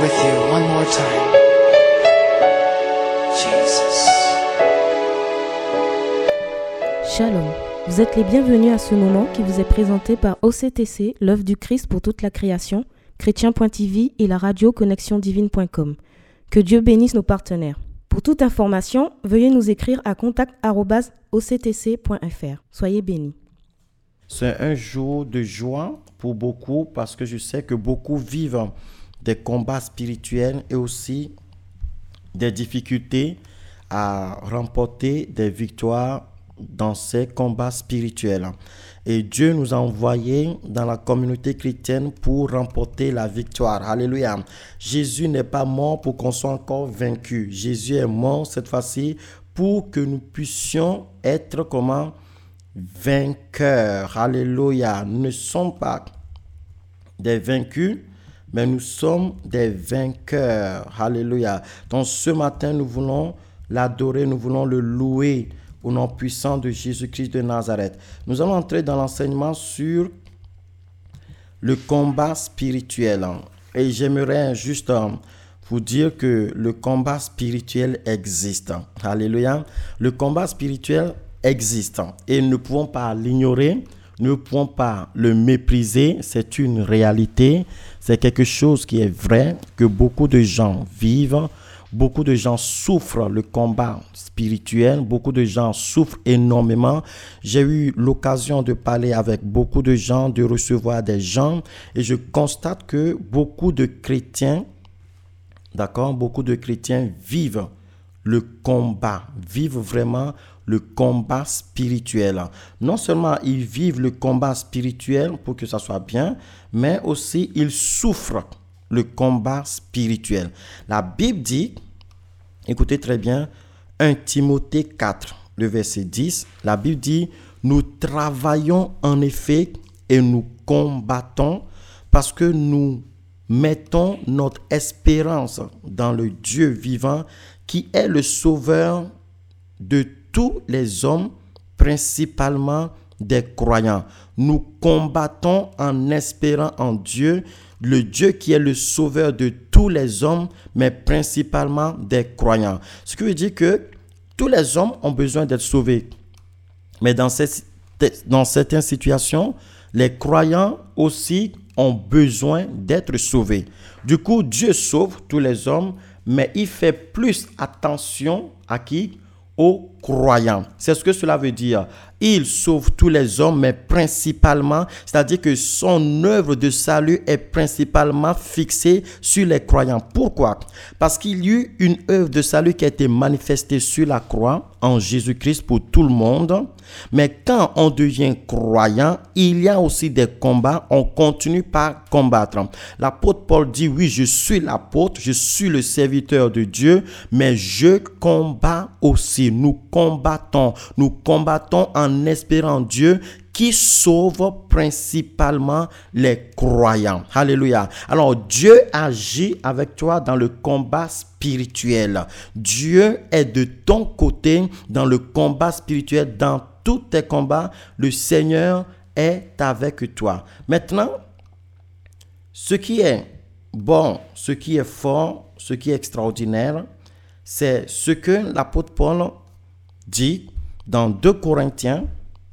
with you one more time. Jesus. Shalom, vous êtes les bienvenus à ce moment qui vous est présenté par OCTC, l'œuvre du Christ pour toute la création, chrétien.tv et la radio connexionDivine.com. Que Dieu bénisse nos partenaires. Pour toute information, veuillez nous écrire à contact@octc.fr. Soyez bénis. C'est un jour de joie pour beaucoup parce que je sais que beaucoup vivent des combats spirituels et aussi des difficultés à remporter des victoires dans ces combats spirituels. Et Dieu nous a envoyés dans la communauté chrétienne pour remporter la victoire. Alléluia. Jésus n'est pas mort pour qu'on soit encore vaincu. Jésus est mort cette fois-ci pour que nous puissions être comment? Vainqueurs. Alléluia. Nous ne sommes pas des vaincus, mais nous sommes des vainqueurs. Alléluia. Donc ce matin, nous voulons l'adorer, nous voulons le louer au nom puissant de Jésus-Christ de Nazareth. Nous allons entrer dans l'enseignement sur le combat spirituel. Et j'aimerais juste vous dire que le combat spirituel existe. Alléluia. Le combat spirituel existe et nous ne pouvons pas l'ignorer, nous ne pouvons pas le mépriser. C'est une réalité, c'est quelque chose qui est vrai, que beaucoup de gens vivent. Beaucoup de gens souffrent le combat spirituel, beaucoup de gens souffrent énormément. J'ai eu l'occasion de parler avec beaucoup de gens, de recevoir des gens et je constate que beaucoup de chrétiens, beaucoup de chrétiens vivent le combat, vivent vraiment le combat spirituel. Non seulement ils vivent le combat spirituel pour que ça soit bien, mais aussi ils souffrent le combat spirituel. La Bible dit, écoutez très bien, 1 Timothée 4, le verset 10, la Bible dit, nous travaillons en effet et nous combattons parce que nous mettons notre espérance dans le Dieu vivant qui est le sauveur de tous les hommes, principalement des croyants. Nous combattons en espérant en Dieu, le Dieu qui est le sauveur de tous les hommes, mais principalement des croyants. Ce qui veut dire que tous les hommes ont besoin d'être sauvés. Mais dans certaines situations, les croyants aussi ont besoin d'être sauvés. Du coup, Dieu sauve tous les hommes, mais il fait plus attention à qui? Aux croyants. C'est ce que cela veut dire. Il sauve tous les hommes, mais principalement, c'est-à-dire que son œuvre de salut est principalement fixée sur les croyants. Pourquoi? Parce qu'il y a eu une œuvre de salut qui a été manifestée sur la croix en Jésus-Christ pour tout le monde. Mais quand on devient croyant, il y a aussi des combats. On continue par combattre. L'apôtre Paul dit, oui, je suis l'apôtre, je suis le serviteur de Dieu, mais je combats aussi. Nous combattons en espérant Dieu qui sauve principalement les croyants. Alléluia. Alors Dieu agit avec toi dans le combat spirituel. Dieu est de ton côté dans le combat spirituel. Dans tous tes combats, le Seigneur est avec toi. Maintenant, ce qui est bon, ce qui est fort, ce qui est extraordinaire, c'est ce que l'apôtre Paul dit dans 2 Corinthiens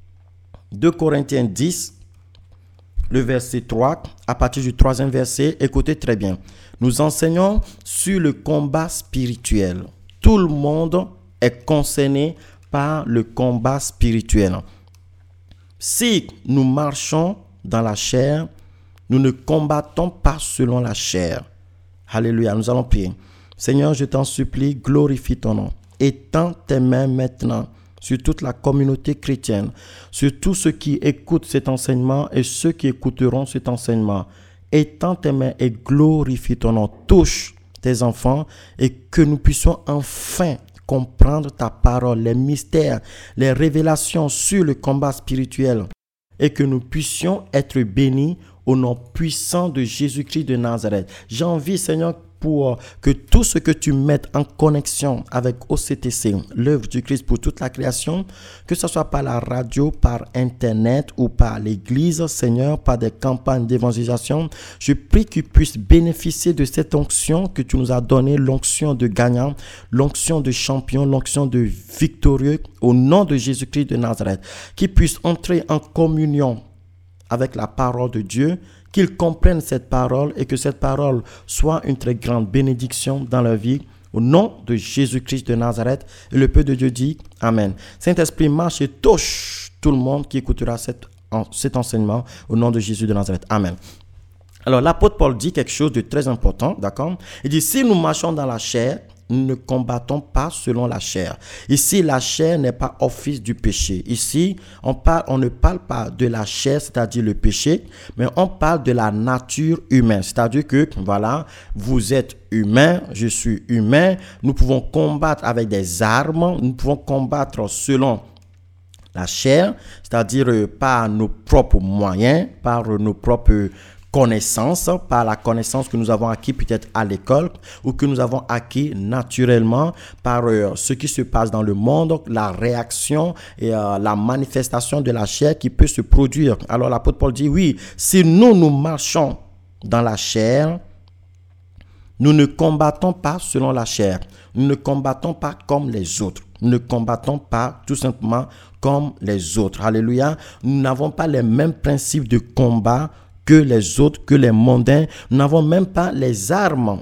10, le verset 3, à partir du 3e verset, écoutez très bien. Nous enseignons sur le combat spirituel. Tout le monde est concerné par le combat spirituel. Si nous marchons dans la chair, nous ne combattons pas selon la chair. Alléluia, nous allons prier. Seigneur, je t'en supplie, glorifie ton nom. Étends tes mains maintenant sur toute la communauté chrétienne, sur tous ceux qui écoutent cet enseignement et ceux qui écouteront cet enseignement. Étends tes mains et glorifie ton nom. Touche tes enfants et que nous puissions enfin comprendre ta parole, les mystères, les révélations sur le combat spirituel et que nous puissions être bénis au nom puissant de Jésus-Christ de Nazareth. J'ai envie, Seigneur, pour que tout ce que tu mettes en connexion avec OCTC, l'œuvre du Christ pour toute la création, que ce soit par la radio, par Internet ou par l'Église, Seigneur, par des campagnes d'évangélisation, je prie qu'ils puissent bénéficier de cette onction que tu nous as donnée, l'onction de gagnant, l'onction de champion, l'onction de victorieux, au nom de Jésus-Christ de Nazareth, qu'ils puissent entrer en communion avec la parole de Dieu, qu'ils comprennent cette parole et que cette parole soit une très grande bénédiction dans leur vie. Au nom de Jésus-Christ de Nazareth, et le peuple de Dieu dit Amen. Saint-Esprit, marche et touche tout le monde qui écoutera cet enseignement au nom de Jésus de Nazareth. Amen. Alors, l'apôtre Paul dit quelque chose de très important, d'accord? Il dit, si nous marchons dans la chair, nous ne combattons pas selon la chair. Ici, la chair n'est pas office du péché. Ici, on ne parle pas de la chair, c'est-à-dire le péché, mais on parle de la nature humaine. C'est-à-dire que, voilà, vous êtes humain, je suis humain, nous pouvons combattre avec des armes, nous pouvons combattre selon la chair, c'est-à-dire par nos propres moyens, par nos propres connaissance, par la connaissance que nous avons acquis peut-être à l'école ou que nous avons acquis naturellement par ce qui se passe dans le monde, la réaction et la manifestation de la chair qui peut se produire. Alors l'apôtre Paul dit, oui, si nous marchons dans la chair, nous ne combattons pas selon la chair. Nous ne combattons pas comme les autres. Nous ne combattons pas tout simplement comme les autres. Alléluia. Nous n'avons pas les mêmes principes de combat que les autres, que les mondains. Nous n'avons même pas les armes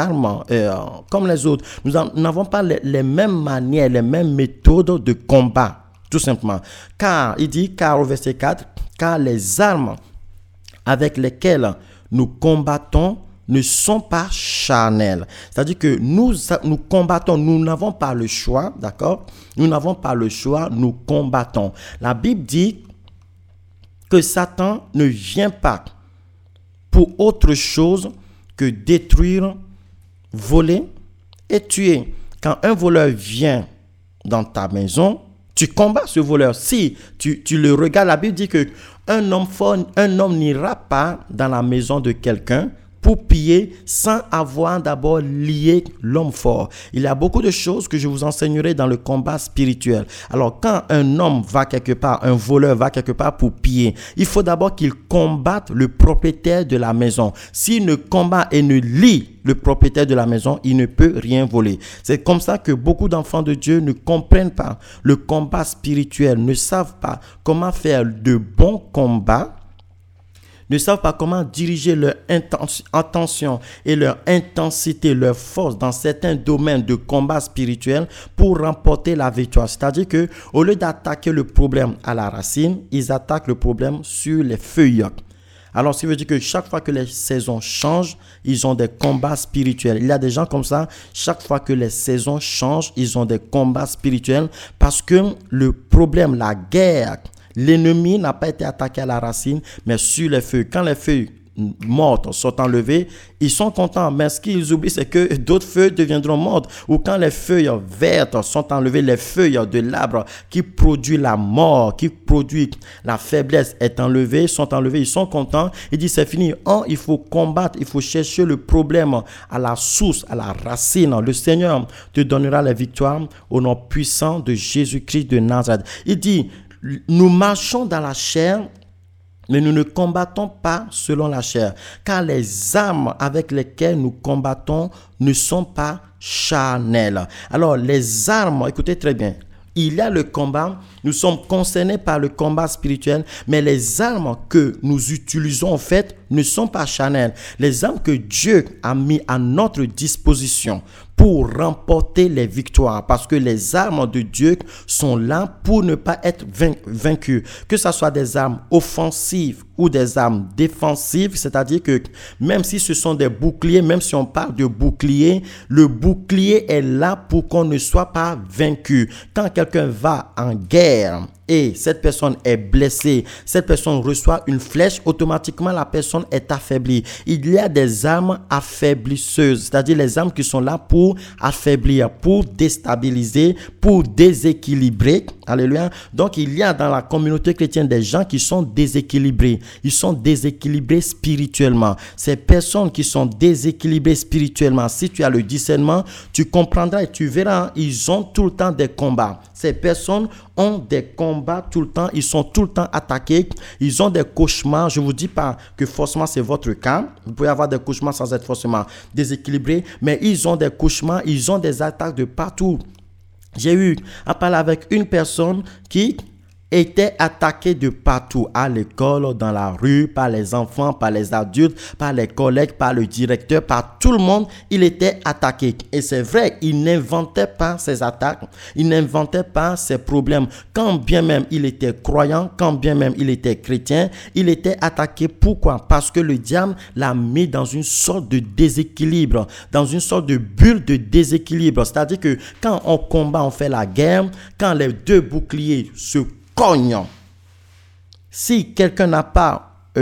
comme les autres. Nous n'avons pas les mêmes manières, les mêmes méthodes de combat, tout simplement. Car, il dit, car au verset 4, car les armes avec lesquelles nous combattons ne sont pas charnelles. C'est-à-dire que nous combattons, nous n'avons pas le choix, d'accord? Nous n'avons pas le choix, nous combattons. La Bible dit que Satan ne vient pas pour autre chose que détruire, voler et tuer. Quand un voleur vient dans ta maison, tu combats ce voleur. Si tu le regardes, la Bible dit qu'un homme n'ira pas dans la maison de quelqu'un pour piller sans avoir d'abord lié l'homme fort. Il y a beaucoup de choses que je vous enseignerai dans le combat spirituel. Alors, quand un homme va quelque part, un voleur va quelque part pour piller, il faut d'abord qu'il combatte le propriétaire de la maison. S'il ne combat et ne lie le propriétaire de la maison, il ne peut rien voler. C'est comme ça que beaucoup d'enfants de Dieu ne comprennent pas le combat spirituel, ne savent pas comment faire de bons combats, ne savent pas comment diriger leur attention et leur intensité, leur force dans certains domaines de combat spirituel pour remporter la victoire. C'est-à-dire que au lieu d'attaquer le problème à la racine, ils attaquent le problème sur les feuilles. Alors, ce qui veut dire que chaque fois que les saisons changent, ils ont des combats spirituels. Il y a des gens comme ça, chaque fois que les saisons changent, ils ont des combats spirituels parce que le problème, la guerre, l'ennemi n'a pas été attaqué à la racine, mais sur les feuilles. Quand les feuilles mortes sont enlevées, ils sont contents. Mais ce qu'ils oublient, c'est que d'autres feuilles deviendront mortes. Ou quand les feuilles vertes sont enlevées, les feuilles de l'arbre qui produit la mort, qui produit la faiblesse sont enlevées, ils sont contents. Ils disent c'est fini. Il faut combattre, il faut chercher le problème à la source, à la racine. Le Seigneur te donnera la victoire au nom puissant de Jésus-Christ de Nazareth. Il dit, nous marchons dans la chair, mais nous ne combattons pas selon la chair, car les armes avec lesquelles nous combattons ne sont pas charnelles. Alors, les armes, écoutez très bien, il y a le combat, nous sommes concernés par le combat spirituel, mais les armes que nous utilisons en fait ne sont pas charnelles. Les armes que Dieu a mis à notre disposition pour remporter les victoires, parce que les armes de Dieu sont là pour ne pas être vaincus. Que ce soit des armes offensives ou des armes défensives, c'est-à-dire que même si ce sont des boucliers, même si on parle de bouclier, le bouclier est là pour qu'on ne soit pas vaincu. Quand quelqu'un va en guerre, et cette personne est blessée, cette personne reçoit une flèche, automatiquement la personne est affaiblie. Il y a des armes affaiblisseuses, c'est-à-dire les armes qui sont là pour affaiblir, pour déstabiliser, pour déséquilibrer. Alléluia. Donc il y a dans la communauté chrétienne des gens qui sont déséquilibrés. Ils sont déséquilibrés spirituellement. Ces personnes qui sont déséquilibrées spirituellement, si tu as le discernement, tu comprendras et tu verras, ils ont tout le temps des combats. Ces personnes ont des combats tout le temps, ils sont tout le temps attaqués, ils ont des cauchemars. Je ne vous dis pas que forcément c'est votre cas, vous pouvez avoir des cauchemars sans être forcément déséquilibré, mais ils ont des cauchemars, ils ont des attaques de partout. J'ai eu à parler avec une personne qui était attaqué de partout, à l'école, dans la rue, par les enfants, par les adultes, par les collègues, par le directeur, par tout le monde. Il était attaqué. Et c'est vrai, il n'inventait pas ses attaques, il n'inventait pas ses problèmes. Quand bien même il était croyant, quand bien même il était chrétien, il était attaqué. Pourquoi? Parce que le diable l'a mis dans une sorte de déséquilibre, dans une sorte de bulle de déséquilibre. C'est-à-dire que quand on combat, on fait la guerre, quand les deux boucliers se cognent. Si quelqu'un n'a pas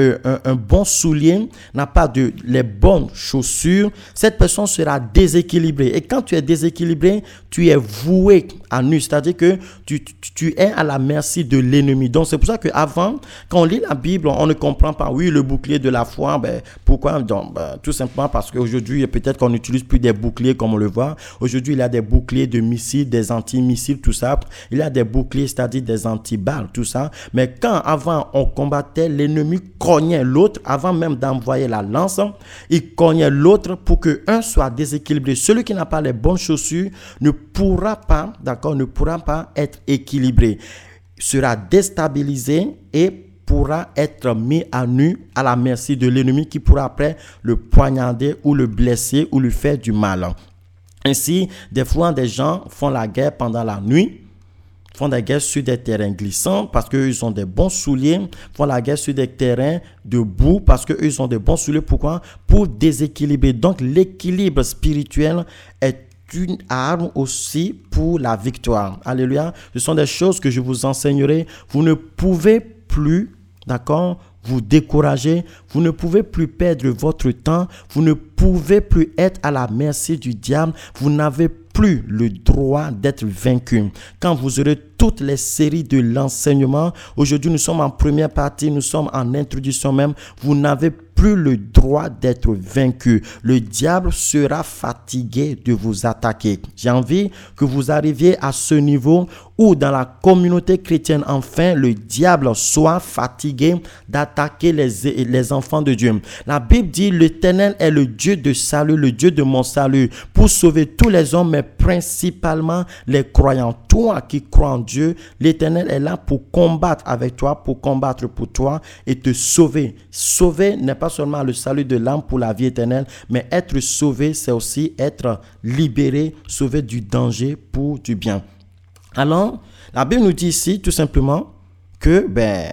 un bon soulier, n'a pas les bonnes chaussures, cette personne sera déséquilibrée. Et quand tu es déséquilibré, tu es voué à nu. C'est-à-dire que tu es à la merci de l'ennemi. Donc c'est pour ça qu'avant, quand on lit la Bible, on ne comprend pas. Oui, le bouclier de la foi, pourquoi? Donc, tout simplement parce qu'aujourd'hui, peut-être qu'on n'utilise plus des boucliers comme on le voit. Aujourd'hui, il y a des boucliers de missiles, des anti-missiles, tout ça. Il y a des boucliers, c'est-à-dire des anti-balles, tout ça. Mais quand avant, on combattait, l'ennemi cognait l'autre, avant même d'envoyer la lance, il cognait l'autre pour que un soit déséquilibré. Celui qui n'a pas les bonnes chaussures ne pourra pas, d'accord, ne pourra pas être équilibré, sera déstabilisé et pourra être mis à nu à la merci de l'ennemi qui pourra après le poignarder ou le blesser ou lui faire du mal. Ainsi, des fois, des gens font la guerre pendant la nuit, font la guerre sur des terrains glissants parce qu'ils ont des bons souliers, font la guerre sur des terrains de boue parce qu'ils ont des bons souliers. Pourquoi? Pour déséquilibrer. Donc, l'équilibre spirituel est une arme aussi pour la victoire. Alléluia. Ce sont des choses que je vous enseignerai. Vous ne pouvez plus, d'accord, vous décourager. Vous ne pouvez plus perdre votre temps. Vous ne pouvez plus être à la merci du diable. Vous n'avez plus le droit d'être vaincu. Quand vous aurez toutes les séries de l'enseignement, aujourd'hui nous sommes en première partie, nous sommes en introduction même, vous n'avez plus le droit d'être vaincu. Le diable sera fatigué de vous attaquer. J'ai envie que vous arriviez à ce niveau où dans la communauté chrétienne, enfin, le diable soit fatigué d'attaquer les enfants de Dieu. La Bible dit, l'Éternel est le Dieu de salut, le Dieu de mon salut, pour sauver tous les hommes, mais principalement les croyants. Toi qui crois en Dieu, l'Éternel est là pour combattre avec toi, pour combattre pour toi et te sauver. Sauver n'est pas seulement le salut de l'âme pour la vie éternelle, mais être sauvé, c'est aussi être libéré, sauvé du danger pour du bien. Alors, la Bible nous dit ici tout simplement que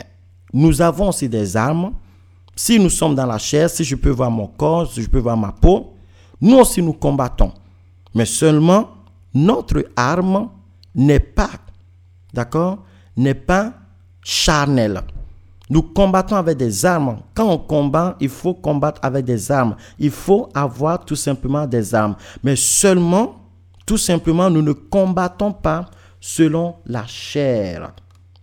nous avons aussi des armes. Si nous sommes dans la chair, si je peux voir mon corps, si je peux voir ma peau, nous aussi nous combattons. Mais seulement notre arme n'est pas, d'accord, n'est pas charnelle. Nous combattons avec des armes. Quand on combat, il faut combattre avec des armes. Il faut avoir tout simplement des armes. Mais seulement, tout simplement, nous ne combattons pas selon la chair.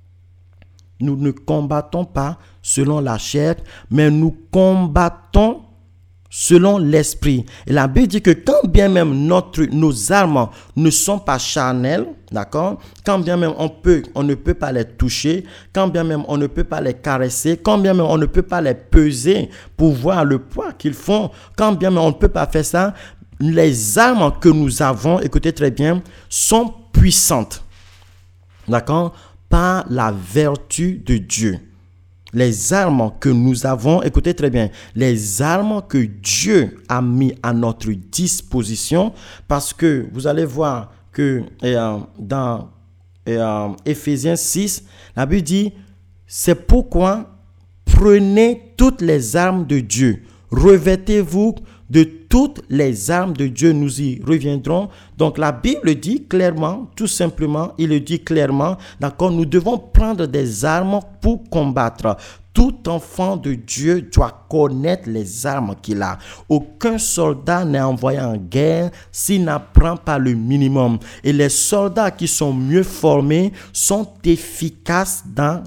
Nous ne combattons pas selon la chair, mais nous combattons selon l'esprit. Et la Bible dit que quand bien même nos armes ne sont pas charnelles, d'accord, quand bien même on ne peut pas les toucher, quand bien même on ne peut pas les caresser, quand bien même on ne peut pas les peser pour voir le poids qu'ils font, quand bien même on ne peut pas faire ça, les armes que nous avons, écoutez très bien, sont puissantes, d'accord, par la vertu de Dieu. Les armes que nous avons, écoutez très bien, les armes que Dieu a mis à notre disposition, parce que vous allez voir que dans Éphésiens 6, la Bible dit, c'est pourquoi prenez toutes les armes de Dieu, revêtez-vous de toutes les armes de Dieu. Nous y reviendrons. Donc la Bible dit clairement, tout simplement, il le dit clairement, d'accord, nous devons prendre des armes pour combattre. Tout enfant de Dieu doit connaître les armes qu'il a. Aucun soldat n'est envoyé en guerre s'il n'apprend pas le minimum. Et les soldats qui sont mieux formés sont efficaces dans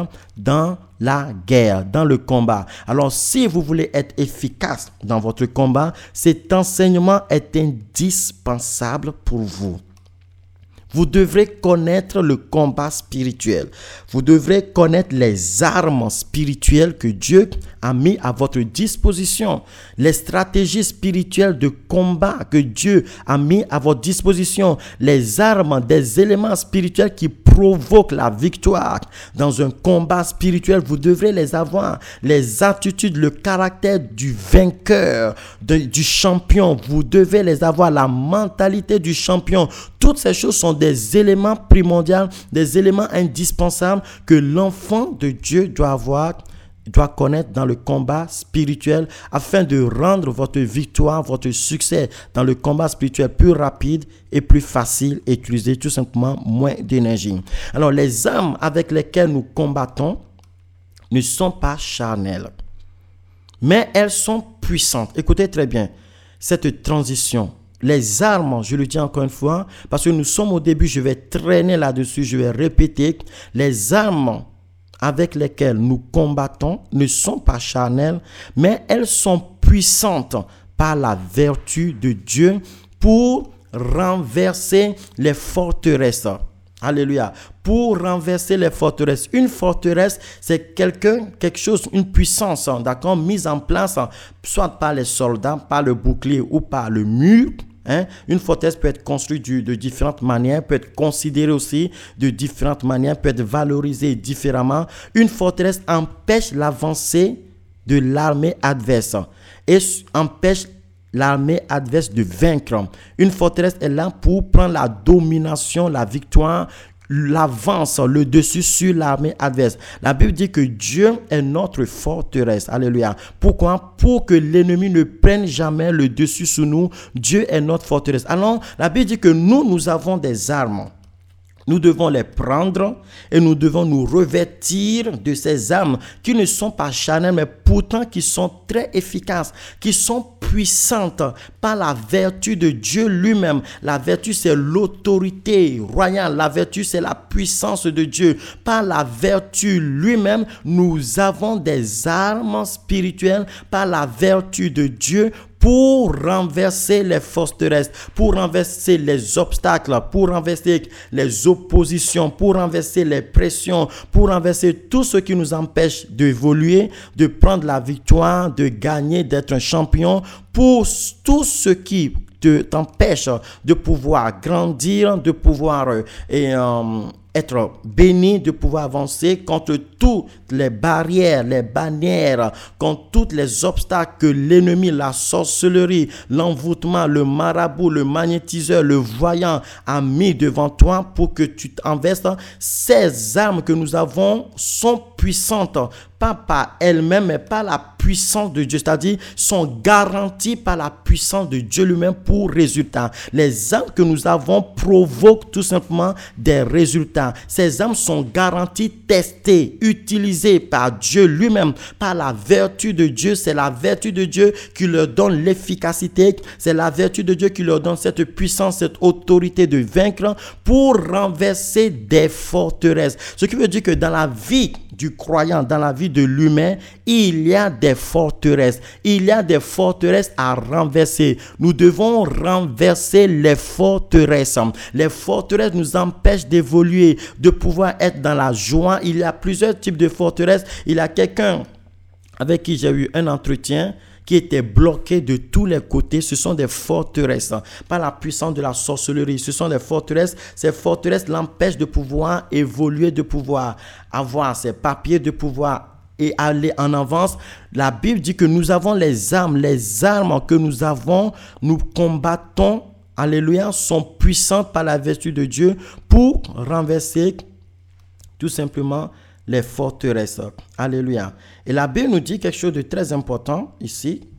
la guerre, dans le combat. Alors, si vous voulez être efficace dans votre combat, cet enseignement est indispensable pour vous. Vous devrez connaître le combat spirituel. Vous devrez connaître les armes spirituelles que Dieu a mis à votre disposition. Les stratégies spirituelles de combat que Dieu a mis à votre disposition. Les armes, des éléments spirituels qui provoquent la victoire. Dans un combat spirituel, vous devrez les avoir. Les attitudes, le caractère du vainqueur, du champion. Vous devez les avoir. La mentalité du champion. Toutes ces choses sont des éléments primordiaux, des éléments indispensables que l'enfant de Dieu doit connaître dans le combat spirituel afin de rendre votre victoire, votre succès dans le combat spirituel plus rapide et plus facile et utiliser tout simplement moins d'énergie. Alors, les armes avec lesquelles nous combattons ne sont pas charnelles, mais elles sont puissantes. Écoutez très bien cette transition. Les armes, je le dis encore une fois, parce que nous sommes au début, je vais traîner là-dessus, je vais répéter, les armes avec lesquelles nous combattons ne sont pas charnelles, mais elles sont puissantes par la vertu de Dieu pour renverser les forteresses. Alléluia. Pour renverser les forteresses. Une forteresse, c'est quelque chose, une puissance, d'accord, mise en place, soit par les soldats, par le bouclier ou par le mur. Une forteresse peut être construite de différentes manières, peut être considérée aussi de différentes manières, peut être valorisée différemment. Une forteresse empêche l'avancée de l'armée adverse et empêche l'armée adverse de vaincre. Une forteresse est là pour prendre la domination, la victoire, l'avance, le dessus sur l'armée adverse. La Bible dit que Dieu est notre forteresse. Alléluia. Pourquoi? Pour que l'ennemi ne prenne jamais le dessus sur nous. Dieu est notre forteresse. Alors, la Bible dit que nous avons des armes. Nous devons les prendre et nous devons nous revêtir de ces armes qui ne sont pas charnelles, mais pourtant qui sont très efficaces, qui sont puissantes par la vertu de Dieu lui-même. La vertu, c'est l'autorité royale. La vertu, c'est la puissance de Dieu. Par la vertu lui-même, nous avons des armes spirituelles par la vertu de Dieu pour renverser les forteresses, pour renverser les obstacles, pour renverser les oppositions, pour renverser les pressions, pour renverser tout ce qui nous empêche d'évoluer, de prendre la victoire, de gagner, d'être un champion, pour tout ce qui t'empêche de pouvoir grandir, de pouvoir être béni, de pouvoir avancer contre toutes les barrières, les bannières, contre tous les obstacles que l'ennemi, la sorcellerie, l'envoûtement, le marabout, le magnétiseur, le voyant a mis devant toi pour que tu t'investes. Ces armes que nous avons sont puissantes, pas par elles-mêmes, mais par la puissance de Dieu, c'est-à-dire sont garanties par la puissance de Dieu lui-même pour résultat. Les armes que nous avons provoquent tout simplement des résultats. Ces armes sont garanties, testées, utilisées par Dieu lui-même, par la vertu de Dieu. C'est la vertu de Dieu qui leur donne l'efficacité. C'est la vertu de Dieu qui leur donne cette puissance, cette autorité de vaincre pour renverser des forteresses. Ce qui veut dire que dans la vie du croyant, dans la vie de l'humain, il y a des forteresses. Il y a des forteresses à renverser. Nous devons renverser les forteresses. Les forteresses nous empêchent d'évoluer, de pouvoir être dans la joie. Il y a plusieurs types de forteresses. Il y a quelqu'un avec qui j'ai eu un entretien qui était bloqué de tous les côtés. Ce sont des forteresses, par la puissance de la sorcellerie. Ce sont des forteresses. Ces forteresses l'empêchent de pouvoir évoluer, de pouvoir avoir ses papiers, de pouvoir et aller en avance. La Bible dit que nous avons les armes que nous avons, nous combattons, alléluia, sont puissantes par la vertu de Dieu pour renverser tout simplement les forteresses. Alléluia. Et la Bible nous dit quelque chose de très important ici.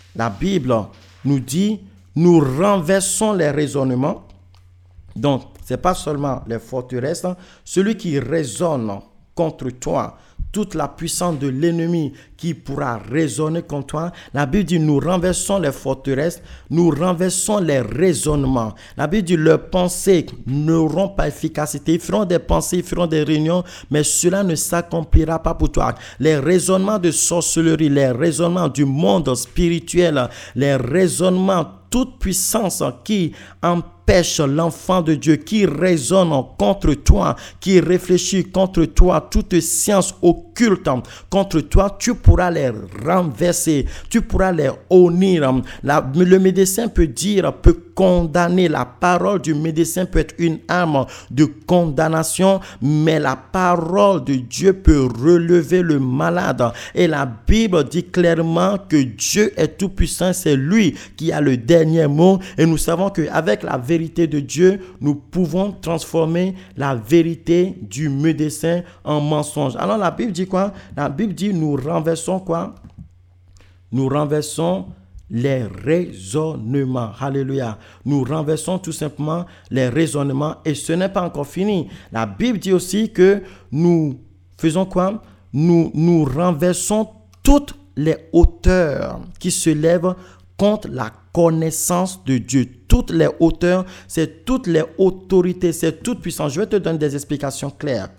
la Bible nous dit, nous renversons les raisonnements. Donc, ce n'est pas seulement les forteresses. Celui qui raisonne contre toi, toute la puissance de l'ennemi qui pourra raisonner contre toi. La Bible dit, nous renversons les forteresses, nous renversons les raisonnements. La Bible dit, leurs pensées n'auront pas efficacité. Ils feront des pensées, ils feront des réunions, mais cela ne s'accomplira pas pour toi. Les raisonnements de sorcellerie, les raisonnements du monde spirituel, les raisonnements, toute puissance qui empêche l'enfant de Dieu, qui raisonne contre toi, qui réfléchit contre toi, toute science occulte contre toi, tu pourras les renverser, tu pourras les honnir. Le médecin peut condamner. La parole du médecin peut être une arme de condamnation, mais la parole de Dieu peut relever le malade. Et la Bible dit clairement que Dieu est tout puissant, c'est lui qui a le dernier mot. Et nous savons qu'avec la vérité de Dieu, nous pouvons transformer la vérité du médecin en mensonge. Alors la Bible dit quoi? La Bible dit nous renversons quoi? Nous renversons les raisonnements. Alléluia. Nous renversons tout simplement les raisonnements et ce n'est pas encore fini. La Bible dit aussi que nous faisons quoi? Nous renversons toutes les hauteurs qui se lèvent contre la connaissance de Dieu. Toutes les hauteurs, c'est toutes les autorités, c'est toute puissance. Je vais te donner des explications claires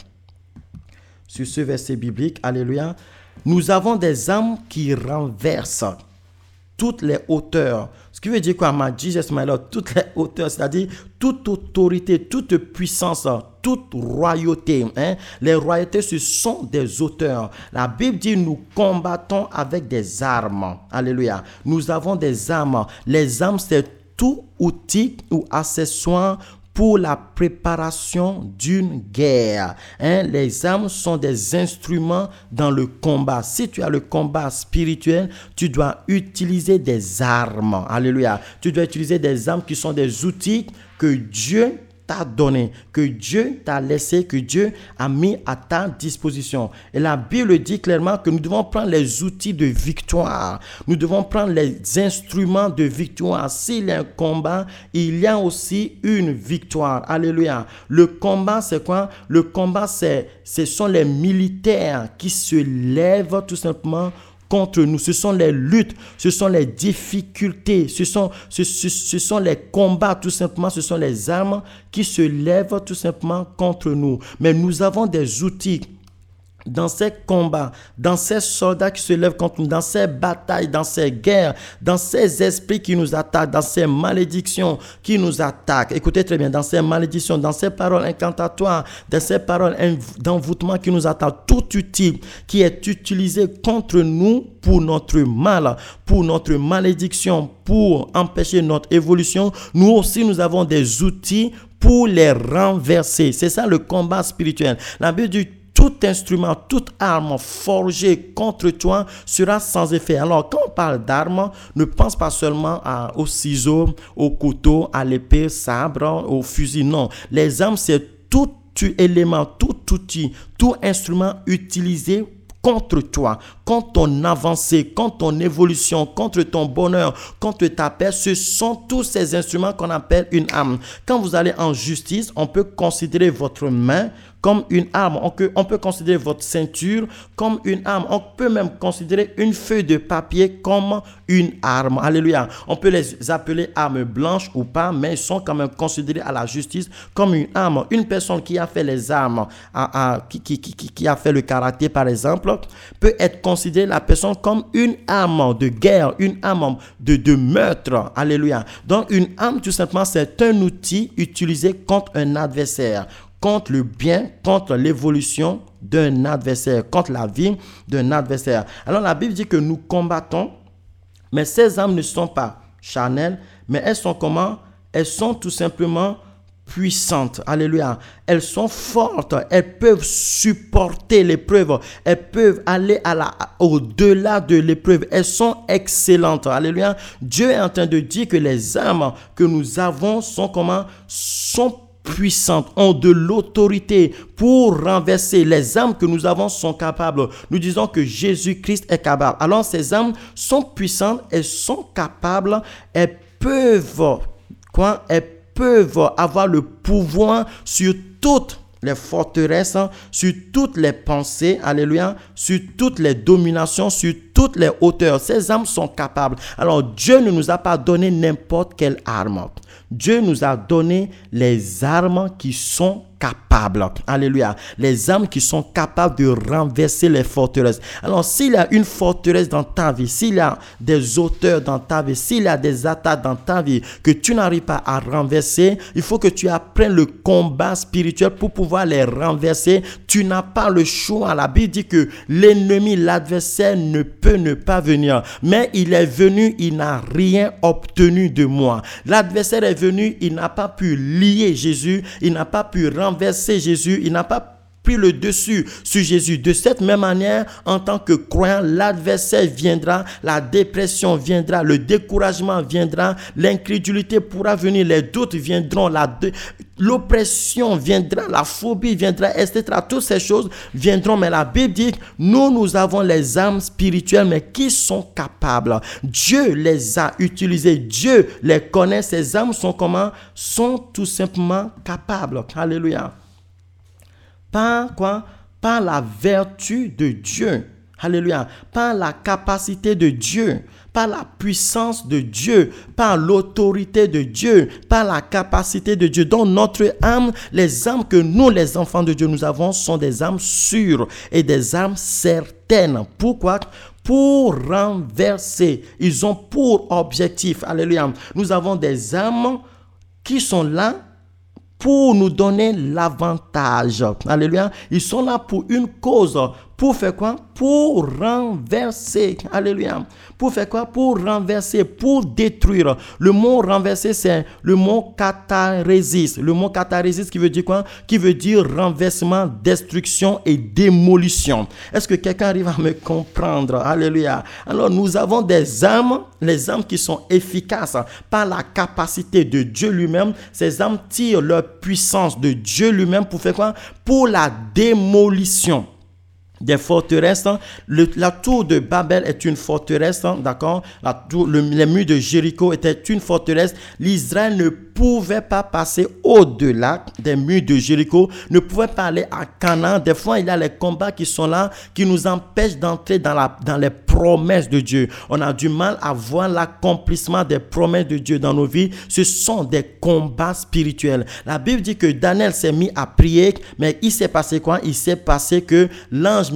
sur ce verset biblique. Alléluia. Nous avons des âmes qui renversent toutes les hauteurs. Ce qui veut dire quoi? My Jesus, my Lord, toutes les hauteurs, c'est-à-dire toute autorité, toute puissance, toute royauté. Les royautés, ce sont des hauteurs. La Bible dit, nous combattons avec des armes. Alléluia. Nous avons des armes. Les armes, c'est tout outil ou accessoire pour la préparation d'une guerre. Les armes sont des instruments dans le combat. Si tu as le combat spirituel, tu dois utiliser des armes. Alléluia. Tu dois utiliser des armes qui sont des outils que Dieu t'a donné, que Dieu t'a laissé, que Dieu a mis à ta disposition. Et la Bible dit clairement que nous devons prendre les outils de victoire. Nous devons prendre les instruments de victoire. S'il y a un combat, il y a aussi une victoire. Alléluia. Le combat, c'est quoi? Le combat, ce sont les militaires qui se lèvent tout simplement contre nous. Ce sont les luttes, ce sont les difficultés, ce sont les combats tout simplement, ce sont les armes qui se lèvent tout simplement contre nous. Mais nous avons des outils dans ces combats, dans ces soldats qui se lèvent contre nous, dans ces batailles, dans ces guerres, dans ces esprits qui nous attaquent, dans ces malédictions qui nous attaquent. Écoutez très bien, dans ces malédictions, dans ces paroles incantatoires, dans ces paroles d'envoûtement qui nous attaquent, tout outil qui est utilisé contre nous pour notre mal, pour notre malédiction, pour empêcher notre évolution, nous aussi nous avons des outils pour les renverser. C'est ça le combat spirituel. La Bible dit tout instrument, toute arme forgée contre toi sera sans effet. Alors, quand on parle d'armes, ne pense pas seulement aux ciseaux, au couteau, à l'épée, sabre, au fusil. Non, les armes, c'est tout élément, tout outil, tout instrument utilisé contre toi, contre ton avancée, contre ton évolution, contre ton bonheur, contre ta paix. Ce sont tous ces instruments qu'on appelle une arme. Quand vous allez en justice, on peut considérer votre main comme une arme. On peut considérer votre ceinture comme une arme. On peut même considérer une feuille de papier comme une arme. Alléluia. On peut les appeler armes blanches ou pas, mais ils sont quand même considérés à la justice comme une arme. Une personne qui a fait les armes, qui a fait le karaté par exemple, peut être considérée la personne comme une arme de guerre, une arme de meurtre. Alléluia. Donc une arme tout simplement c'est un outil utilisé contre un adversaire, contre le bien, contre l'évolution d'un adversaire, contre la vie d'un adversaire. Alors la Bible dit que nous combattons, mais ces armes ne sont pas charnelles, mais elles sont comment? Elles sont tout simplement puissantes. Alléluia. Elles sont fortes, elles peuvent supporter l'épreuve, elles peuvent aller au-delà de l'épreuve, elles sont excellentes. Alléluia. Dieu est en train de dire que les armes que nous avons sont comment? Sont puissantes, ont de l'autorité pour renverser. Les armes que nous avons sont capables. Nous disons que Jésus-Christ est capable. Alors ces armes sont puissantes, elles sont capables, elles peuvent avoir le pouvoir sur toutes les forteresses, sur toutes les pensées, alléluia, sur toutes les dominations, sur toutes les hauteurs. Ces armes sont capables. Alors Dieu ne nous a pas donné n'importe quelle arme. Dieu nous a donné les armes qui sont capables. Alléluia. Les armes qui sont capables de renverser les forteresses. Alors, s'il y a une forteresse dans ta vie, s'il y a des hauteurs dans ta vie, s'il y a des attaques dans ta vie que tu n'arrives pas à renverser, il faut que tu apprennes le combat spirituel pour pouvoir les renverser. Tu n'as pas le choix. La Bible dit que l'ennemi, l'adversaire ne peut ne pas venir. Mais il est venu, il n'a rien obtenu de moi. L'adversaire est venu, il n'a pas pu lier Jésus, il n'a pas pu renverser Jésus, il n'a pas pris le dessus sur Jésus. De cette même manière, en tant que croyant, l'adversaire viendra, la dépression viendra, le découragement viendra, l'incrédulité pourra venir, les doutes viendront, l'oppression viendra, la phobie viendra, etc. Toutes ces choses viendront, mais la Bible dit que nous avons les armes spirituelles, mais qui sont capables. Dieu les a utilisées, Dieu les connaît. Ces armes sont comment? Sont tout simplement capables. Alléluia. Par quoi? Par la vertu de Dieu. Alléluia. Par la capacité de Dieu, par la puissance de Dieu, par l'autorité de Dieu, par la capacité de Dieu. Donc notre âme, les âmes que nous, les enfants de Dieu, nous avons sont des âmes sûres et des âmes certaines. Pourquoi? Pour renverser. Ils ont pour objectif. Alléluia. Nous avons des âmes qui sont là pour nous donner l'avantage. Alléluia. Ils sont là pour une cause. Pour faire quoi? Pour renverser. Alléluia. Pour faire quoi? Pour renverser, pour détruire. Le mot renverser, c'est le mot catharésis. Le mot catharésis qui veut dire quoi? Qui veut dire renversement, destruction et démolition. Est-ce que quelqu'un arrive à me comprendre? Alléluia. Alors nous avons des âmes, les âmes qui sont efficaces par la capacité de Dieu lui-même. Ces âmes tirent leur puissance de Dieu lui-même pour faire quoi? Pour la démolition des forteresses. La tour de Babel est une forteresse, d'accord? Les murs de Jéricho étaient une forteresse. L'Israël ne pouvait pas passer au-delà des murs de Jéricho, ne pouvait pas aller à Canaan. Des fois, il y a les combats qui sont là, qui nous empêchent d'entrer dans les promesses de Dieu. On a du mal à voir l'accomplissement des promesses de Dieu dans nos vies. Ce sont des combats spirituels. La Bible dit que Daniel s'est mis à prier, mais il s'est passé quoi? Il s'est passé que l'ange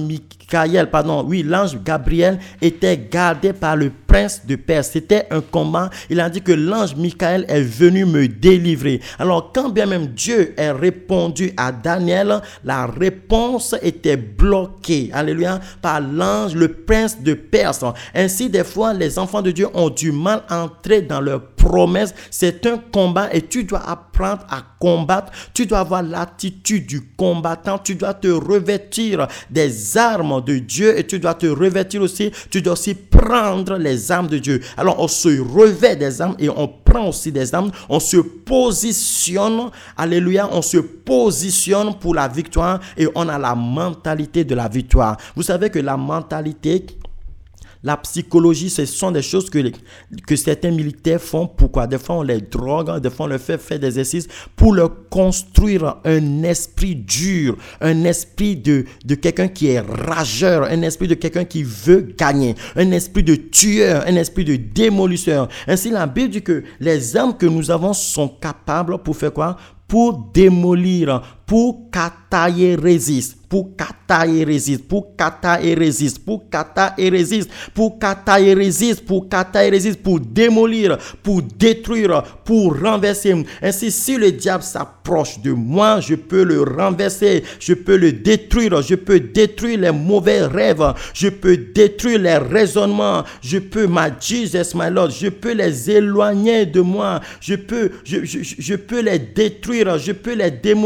Gabriel était gardé par le prince de Perse. C'était un combat. Il a dit que l'ange Michael est venu me délivrer. Alors, quand bien même Dieu a répondu à Daniel, la réponse était bloquée. Alléluia. Par l'ange, le prince de Perse. Ainsi, des fois, les enfants de Dieu ont du mal à entrer dans leurs promesses. C'est un combat et tu dois apprendre à combattre. Tu dois avoir l'attitude du combattant. Tu dois te revêtir des armes de Dieu et tu dois te revêtir aussi. Tu dois aussi prendre les armes de Dieu. Alors, on se revêt des armes et on prend aussi des armes. On se positionne. Alléluia. On se positionne pour la victoire et on a la mentalité de la victoire. Vous savez que la mentalité, la psychologie, ce sont des choses que certains militaires font. Pourquoi? Des fois, on les drogue, des fois, on leur fait faire des exercices pour leur construire un esprit dur, un esprit de quelqu'un qui est rageur, un esprit de quelqu'un qui veut gagner, un esprit de tueur, un esprit de démolisseur. Ainsi, la Bible dit que les armes que nous avons sont capables pour faire quoi? Pour démolir, pour kataïrésis, pour kataïrésis, pour kataïrésis, pour kataïrésis, pour kataïrésis, pour kataïrésis, pour démolir, pour détruire, pour renverser. Ainsi, si le diable s'approche de moi, je peux le renverser, je peux le détruire, je peux détruire les mauvais rêves, je peux détruire les raisonnements, je peux, my Jesus, my Lord, je peux les éloigner de moi, je peux les détruire, je peux les démolir, les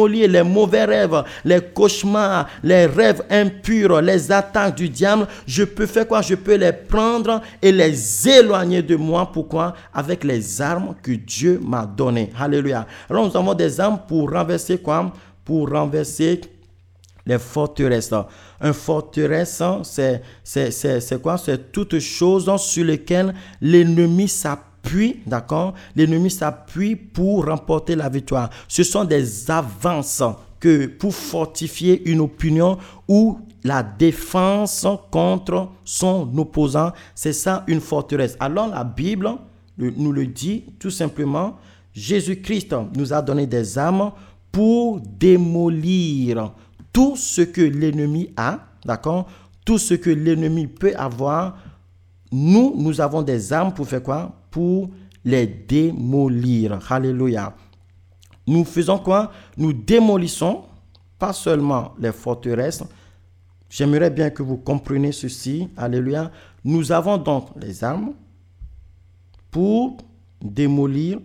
mauvais rêves, les cauchemars, les rêves impurs, les attaques du diable, je peux faire quoi? Je peux les prendre et les éloigner de moi. Pourquoi? Avec les armes que Dieu m'a données. Alléluia. Alors nous avons des armes pour renverser quoi? Pour renverser les forteresses. Une forteresse, c'est quoi? C'est toute chose sur laquelle l'ennemi s'appuie, d'accord? L'ennemi s'appuie pour remporter la victoire. Ce sont des avances que pour fortifier une opinion ou la défense contre son opposant. C'est ça une forteresse. Alors la Bible nous le dit tout simplement. Jésus-Christ nous a donné des armes pour démolir tout ce que l'ennemi a, d'accord? Tout ce que l'ennemi peut avoir, nous avons des armes pour faire quoi? Pour les démolir. Alléluia. Nous faisons quoi? Nous démolissons pas seulement les forteresses. J'aimerais bien que vous compreniez ceci. Alléluia. Nous avons donc les armes pour démolir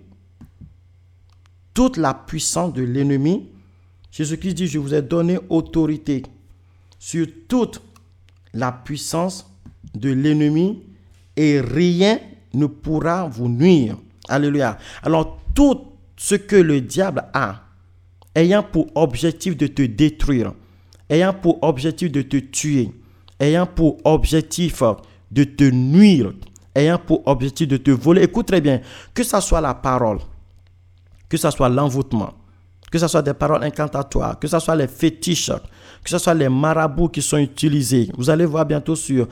toute la puissance de l'ennemi. Jésus-Christ dit, je vous ai donné autorité sur toute la puissance de l'ennemi et rien ne pourra vous nuire. Alléluia. Alors, tout ce que le diable a, ayant pour objectif de te détruire, ayant pour objectif de te tuer, ayant pour objectif de te nuire, ayant pour objectif de te voler, écoute très bien, que ce soit la parole, que ce soit l'envoûtement, que ce soit des paroles incantatoires, que ce soit les fétiches, que ce soit les marabouts qui sont utilisés. Vous allez voir bientôt sur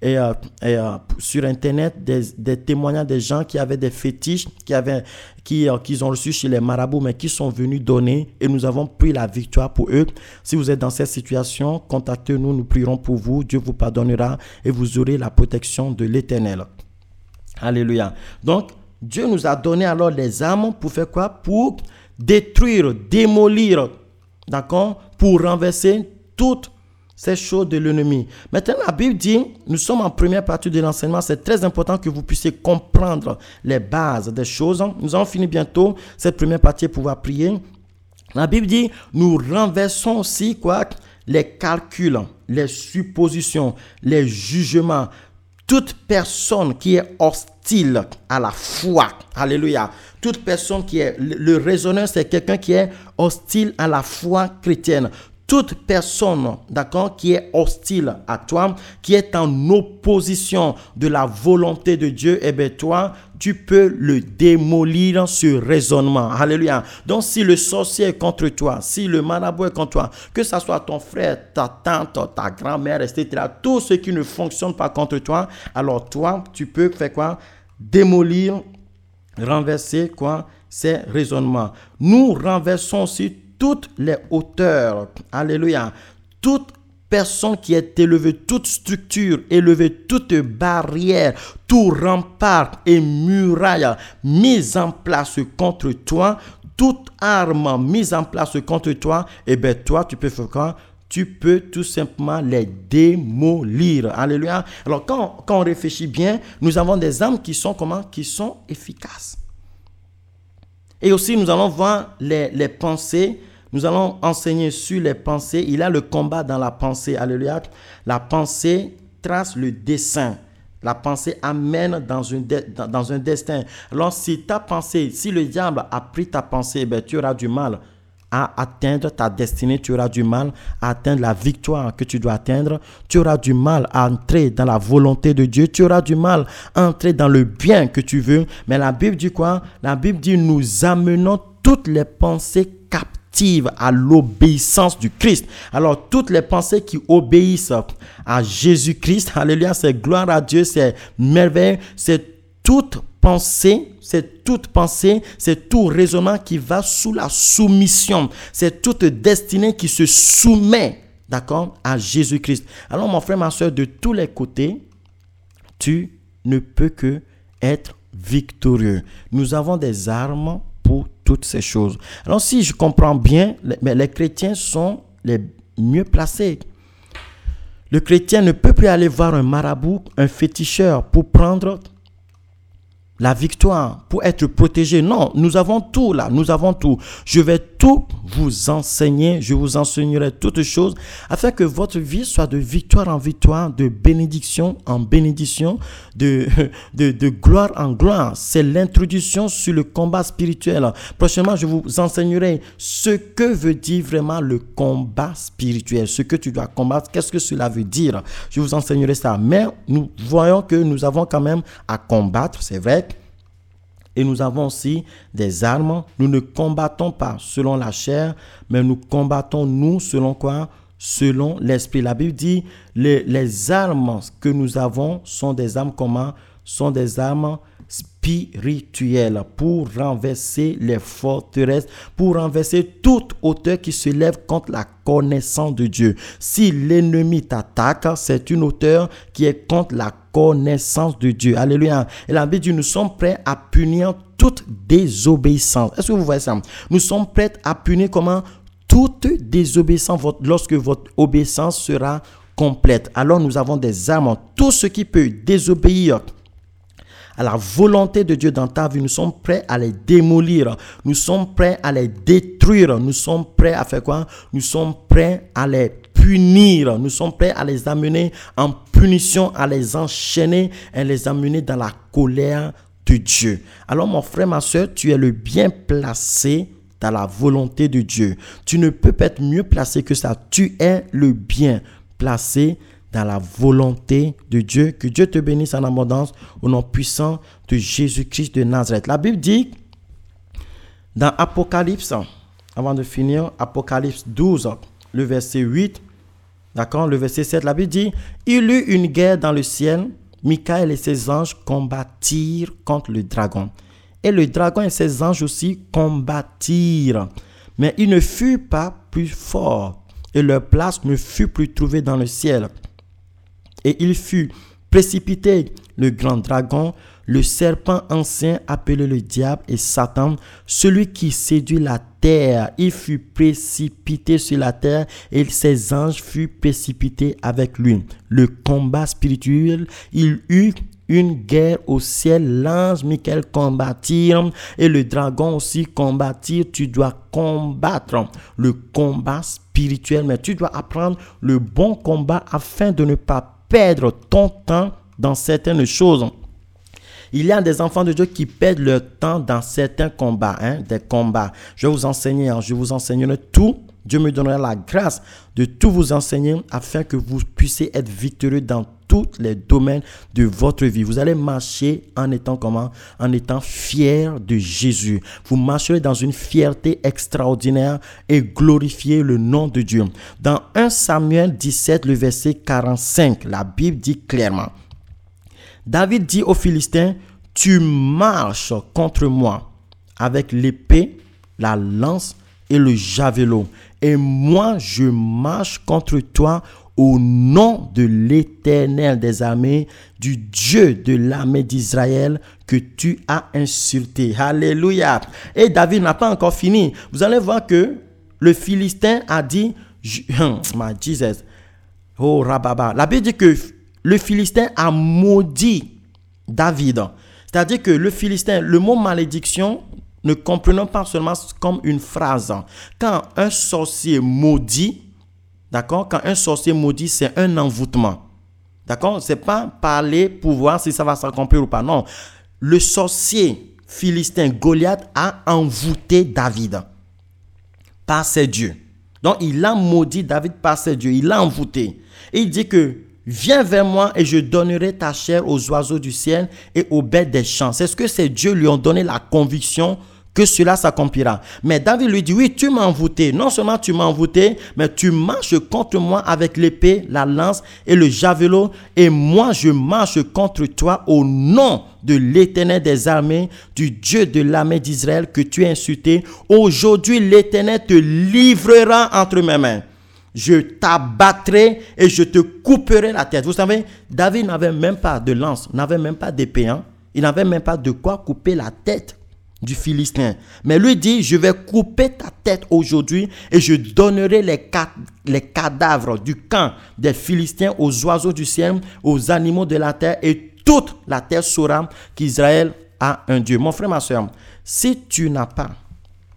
Internet des témoignages des gens qui avaient des fétiches, qu'ils ont reçus chez les marabouts, mais qui sont venus donner et nous avons pris la victoire pour eux. Si vous êtes dans cette situation, contactez-nous, nous prierons pour vous. Dieu vous pardonnera et vous aurez la protection de l'Éternel. Alléluia. Donc, Dieu nous a donné alors les armes pour faire quoi? Pour détruire, démolir, d'accord? Pour renverser toutes ces choses de l'ennemi. Maintenant, la Bible dit, nous sommes en première partie de l'enseignement, c'est très important que vous puissiez comprendre les bases des choses. Nous allons finir bientôt cette première partie pour pouvoir prier. La Bible dit, nous renversons aussi quoi? Les calculs, les suppositions, les jugements. Toute personne qui est hostile à la foi, alléluia, toute personne qui est, le raisonneur, c'est quelqu'un qui est hostile à la foi chrétienne. Toute personne, d'accord, qui est hostile à toi, qui est en opposition de la volonté de Dieu, eh bien toi, tu peux le démolir ce raisonnement. Alléluia. Donc si le sorcier est contre toi, si le marabout est contre toi, que ce soit ton frère, ta tante, ta grand-mère, etc., tout ce qui ne fonctionne pas contre toi, alors toi, tu peux faire quoi? Démolir, renverser quoi? Ces raisonnements. Nous renversons aussi toutes les hauteurs, alléluia, toute personne qui est élevée, toute structure élevée, toute barrière, tout rempart et muraille mise en place contre toi, toute arme mise en place contre toi, et bien toi, tu peux faire quoi? Tu peux tout simplement les démolir. Alléluia. Alors quand on réfléchit bien, nous avons des armes qui sont comment? Qui sont efficaces. Et aussi, nous allons voir les pensées. Nous allons enseigner sur les pensées. Il y a le combat dans la pensée. Alléluia. La pensée trace le dessein. La pensée amène dans un destin. Alors, si ta pensée, si le diable a pris ta pensée, ben, tu auras du mal à atteindre ta destinée. Tu auras du mal à atteindre la victoire que tu dois atteindre. Tu auras du mal à entrer dans la volonté de Dieu. Tu auras du mal à entrer dans le bien que tu veux. Mais la Bible dit quoi? La Bible dit, nous amenons toutes les pensées captives à l'obéissance du Christ. Alors, toutes les pensées qui obéissent à Jésus-Christ, alléluia, c'est gloire à Dieu, c'est merveilleux, c'est toute pensée, c'est tout raisonnement qui va sous la soumission. C'est toute destinée qui se soumet, d'accord, à Jésus-Christ. Alors, mon frère, ma soeur, de tous les côtés, tu ne peux que être victorieux. Nous avons des armes pour toutes ces choses. Alors, si je comprends bien, les chrétiens sont les mieux placés. Le chrétien ne peut plus aller voir un marabout, un féticheur pour prendre la victoire, pour être protégé. Non, nous avons tout là, nous avons tout. Je vais tout tout vous enseigner, je vous enseignerai toutes choses, afin que votre vie soit de victoire en victoire, de bénédiction en bénédiction, de gloire en gloire. C'est l'introduction sur le combat spirituel. Prochainement, je vous enseignerai ce que veut dire vraiment le combat spirituel, ce que tu dois combattre, qu'est-ce que cela veut dire. Je vous enseignerai ça. Mais nous voyons que nous avons quand même à combattre, c'est vrai. Et nous avons aussi des armes. Nous ne combattons pas selon la chair, mais nous combattons, nous, selon quoi? Selon l'esprit. La Bible dit, les armes que nous avons sont des armes comment? Sont des armes spirituelles pour renverser les forteresses, pour renverser toute hauteur qui se lève contre la connaissance de Dieu. Si l'ennemi t'attaque, c'est une hauteur qui est contre la connaissance de Dieu. Alléluia. Et la Bible dit, nous sommes prêts à punir toute désobéissance. Est-ce que vous voyez ça? Nous sommes prêts à punir comment? Toute désobéissance lorsque votre obéissance sera complète. Alors nous avons des armes. Tout ce qui peut désobéir à la volonté de Dieu dans ta vie, nous sommes prêts à les démolir. Nous sommes prêts à les détruire. Nous sommes prêts à faire quoi? Nous sommes prêts à les punir. Nous sommes prêts à les amener en punition, à les enchaîner et les amener dans la colère de Dieu. Alors mon frère, ma soeur, tu es le bien placé dans la volonté de Dieu. Tu ne peux pas être mieux placé que ça. Tu es le bien placé dans la volonté de Dieu. Que Dieu te bénisse en abondance au nom puissant de Jésus-Christ de Nazareth. La Bible dit dans Apocalypse, avant de finir, Apocalypse 12, le verset 8, d'accord, le verset 7, la Bible dit, il eut une guerre dans le ciel, Michaël et ses anges combattirent contre le dragon. Et le dragon et ses anges aussi combattirent. Mais ils ne furent pas plus forts, et leur place ne fut plus trouvée dans le ciel. Et il fut précipité, le grand dragon, le serpent ancien appelé le diable et Satan, celui qui séduit la terre. Il fut précipité sur la terre et ses anges furent précipités avec lui. Le combat spirituel, il eut une guerre au ciel. L'ange Michaël combattir et le dragon aussi combattir. Tu dois combattre le combat spirituel, mais tu dois apprendre le bon combat afin de ne pas perdre ton temps dans certaines choses. Il y a des enfants de Dieu qui perdent leur temps dans certains combats, des combats. Je vais vous enseigner, je vous enseignerai tout. Dieu me donnera la grâce de tout vous enseigner afin que vous puissiez être victorieux dans tous les domaines de votre vie. Vous allez marcher en étant comment? En étant fier de Jésus. Vous marcherez dans une fierté extraordinaire et glorifier le nom de Dieu. Dans 1 Samuel 17, le verset 45, la Bible dit clairement, David dit aux Philistins, tu marches contre moi avec l'épée, la lance et le javelot. Et moi, je marche contre toi au nom de l'Éternel des armées, du Dieu de l'armée d'Israël que tu as insulté. Alléluia. Et David n'a pas encore fini. Vous allez voir que le Philistin a dit, my Jesus, oh Rababa. La Bible dit que le Philistin a maudit David. C'est-à-dire que le Philistin, le mot malédiction, ne comprenons pas seulement comme une phrase. Quand un sorcier maudit, d'accord, quand un sorcier maudit, c'est un envoûtement. D'accord, c'est pas parler pour voir si ça va s'accomplir ou pas. Non, le sorcier philistin Goliath a envoûté David par ses dieux. Donc, il a maudit David par ses dieux. Il l'a envoûté. Et il dit que viens vers moi et je donnerai ta chair aux oiseaux du ciel et aux bêtes des champs. C'est ce que ces dieux lui ont donné la conviction que cela s'accomplira. Mais David lui dit, oui, tu m'as envoûté. Non seulement tu m'as envoûté, mais tu marches contre moi avec l'épée, la lance et le javelot. Et moi, je marche contre toi au nom de l'Éternel des armées, du Dieu de l'armée d'Israël que tu as insulté. Aujourd'hui, l'Éternel te livrera entre mes mains. Je t'abattrai et je te couperai la tête. Vous savez, David n'avait même pas de lance, n'avait même pas d'épée. Il n'avait même pas de quoi couper la tête du Philistin. Mais lui dit, je vais couper ta tête aujourd'hui et je donnerai les cadavres du camp des Philistins aux oiseaux du ciel, aux animaux de la terre, et toute la terre saura qu'Israël a un Dieu. Mon frère, ma soeur, si tu n'as pas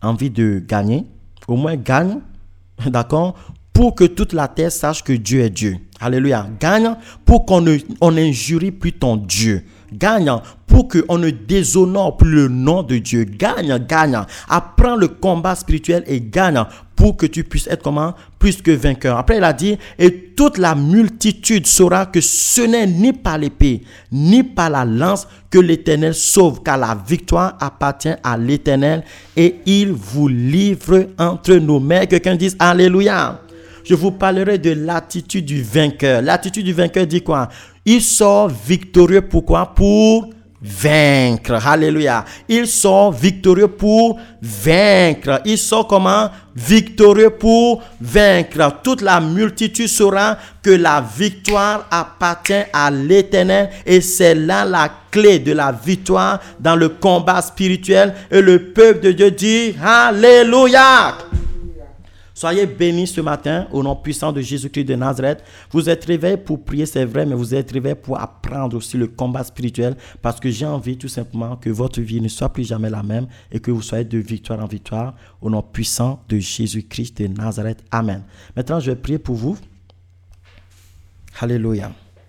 envie de gagner, au moins gagne, d'accord, pour que toute la terre sache que Dieu est Dieu. Alléluia. Gagne pour qu'on n'injurie plus ton Dieu. Gagne pour qu'on ne déshonore plus le nom de Dieu. Gagne. Apprends le combat spirituel et gagne pour que tu puisses être comment? Plus que vainqueur. Après, il a dit, et toute la multitude saura que ce n'est ni par l'épée, ni par la lance que l'Éternel sauve, car la victoire appartient à l'Éternel et il vous livre entre nos mains. Quelqu'un dise Alléluia. Je vous parlerai de l'attitude du vainqueur. L'attitude du vainqueur dit quoi? Il sort victorieux. Pourquoi? Pour vaincre. Alléluia. Il sort victorieux pour vaincre. Il sort comment? Victorieux pour vaincre. Toute la multitude saura que la victoire appartient à l'Éternel et c'est là la clé de la victoire dans le combat spirituel. Et le peuple de Dieu dit Alléluia. Soyez bénis ce matin au nom puissant de Jésus-Christ de Nazareth. Vous êtes réveillés pour prier, c'est vrai, mais vous êtes réveillés pour apprendre aussi le combat spirituel parce que j'ai envie tout simplement que votre vie ne soit plus jamais la même et que vous soyez de victoire en victoire au nom puissant de Jésus-Christ de Nazareth. Amen. Maintenant, je vais prier pour vous. Alléluia.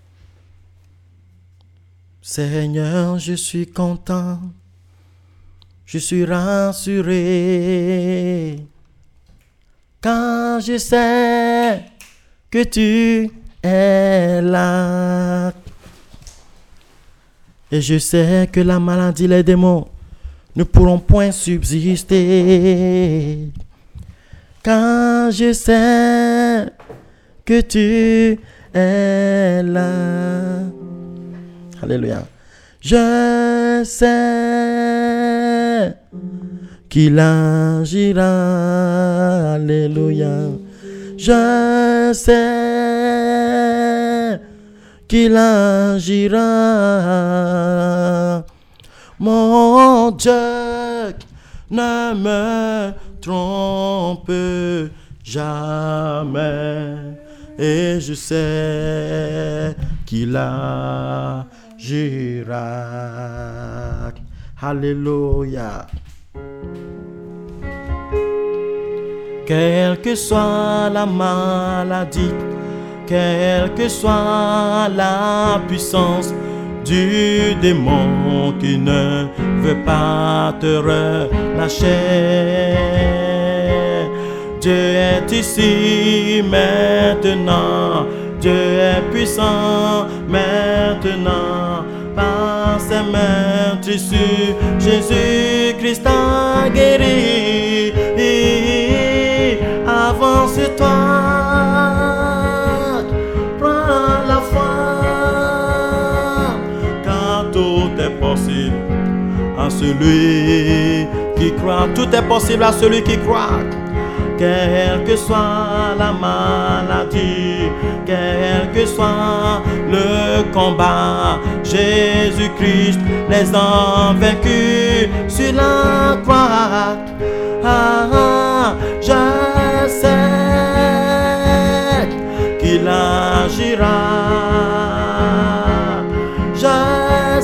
Seigneur, je suis content. Je suis rassuré. Quand je sais que tu es là. Et je sais que la maladie, les démons ne pourront point subsister. Quand je sais que tu es là. Alléluia. Je sais qu'il agira, alléluia. Je sais qu'il agira. Mon Dieu ne me trompe jamais. Et je sais qu'il agira. Alléluia. Quelle que soit la maladie, quelle que soit la puissance du démon qui ne veut pas te relâcher, Dieu est ici maintenant, Dieu est puissant maintenant. Par ses mains tissues, Jésus-Christ a guéri. Avance-toi, prends la foi, car tout est possible à celui qui croit. Tout est possible à celui qui croit. Quelle que soit la maladie, quel que soit le combat, Jésus-Christ les a vaincus sur la croix. Je sais qu'il agira. Je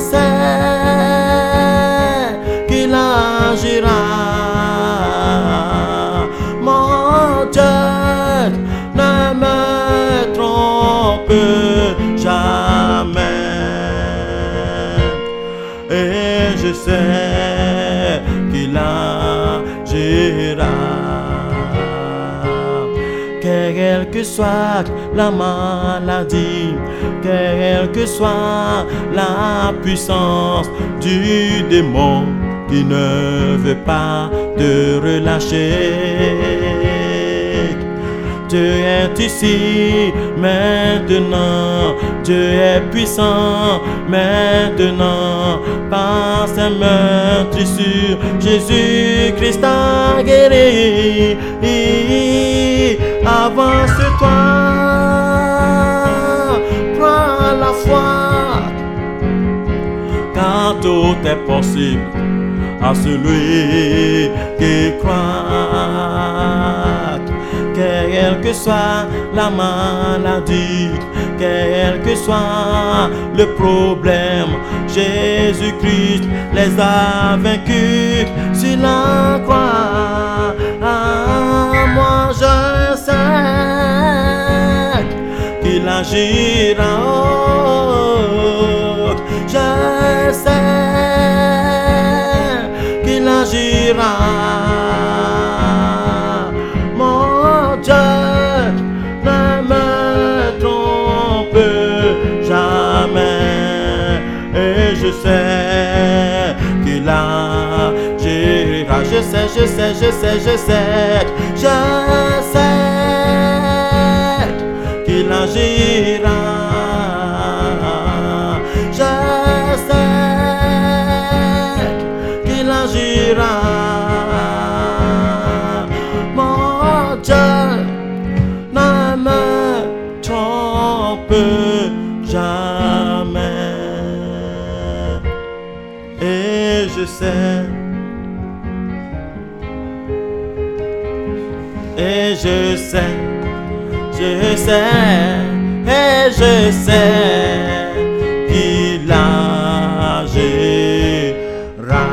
sais qu'il agira. Mon Dieu ne me trompe jamais. Et je sais qu'il agira. Quelle que soit la maladie, quelle que soit la puissance du démon qui ne veut pas te relâcher, Dieu est ici maintenant, Dieu est puissant maintenant. Par ses mains tissues, Jésus-Christ a guéri. Avance-toi, prends la foi, car tout est possible à celui qui croit. Quelle que soit la maladie, quel que soit le problème, Jésus-Christ les a vaincus sur la croix. agira. Oh, je sais qu'il agira. Mon Dieu ne me trompe jamais. Et je sais qu'il agira. Je sais qu'il agira. Je sais qu'il agira. Mon Dieu ne me trompe jamais. Et je sais. Et je sais, et je sais qu'il agira.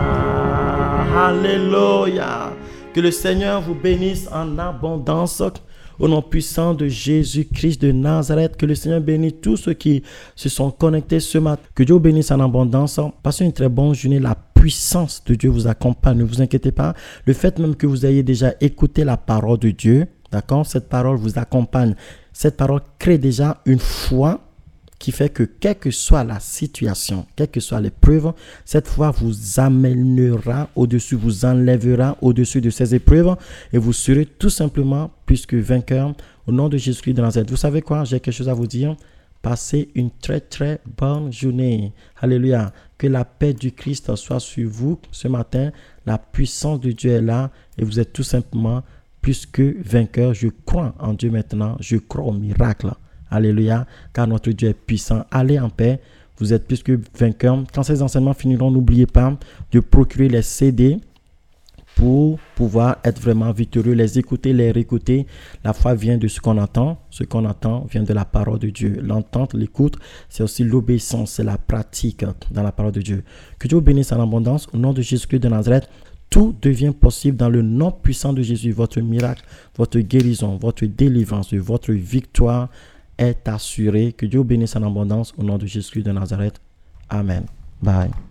Alléluia. Que le Seigneur vous bénisse en abondance. Au nom puissant de Jésus-Christ de Nazareth, que le Seigneur bénisse tous ceux qui se sont connectés ce matin. Que Dieu vous bénisse en abondance. Passez une très bonne journée. La puissance de Dieu vous accompagne. Ne vous inquiétez pas. Le fait même que vous ayez déjà écouté la parole de Dieu, d'accord, cette parole vous accompagne. Cette parole crée déjà une foi qui fait que quelle que soit la situation, quelle que soit l'épreuve, cette foi vous amènera au-dessus, vous enlèvera au-dessus de ces épreuves et vous serez tout simplement plus que vainqueur au nom de Jésus-Christ de Nazareth. Vous savez quoi? J'ai quelque chose à vous dire. Passez une très très bonne journée. Alléluia. Que la paix du Christ soit sur vous ce matin. La puissance de Dieu est là et vous êtes tout simplement plus que vainqueur. Je crois en Dieu maintenant. Je crois au miracle. Alléluia, car notre Dieu est puissant. Allez en paix, vous êtes plus que vainqueurs. Quand ces enseignements finiront, n'oubliez pas de procurer les CD pour pouvoir être vraiment victorieux, les écouter, les réécouter. La foi vient de ce qu'on entend. Ce qu'on entend vient de la parole de Dieu. L'entente, l'écoute, c'est aussi l'obéissance, c'est la pratique dans la parole de Dieu. Que Dieu vous bénisse en abondance. Au nom de Jésus-Christ de Nazareth, tout devient possible dans le nom puissant de Jésus. Votre miracle, votre guérison, votre délivrance, votre victoire est assuré. Que Dieu bénisse en abondance au nom de Jésus de Nazareth. Amen. Bye.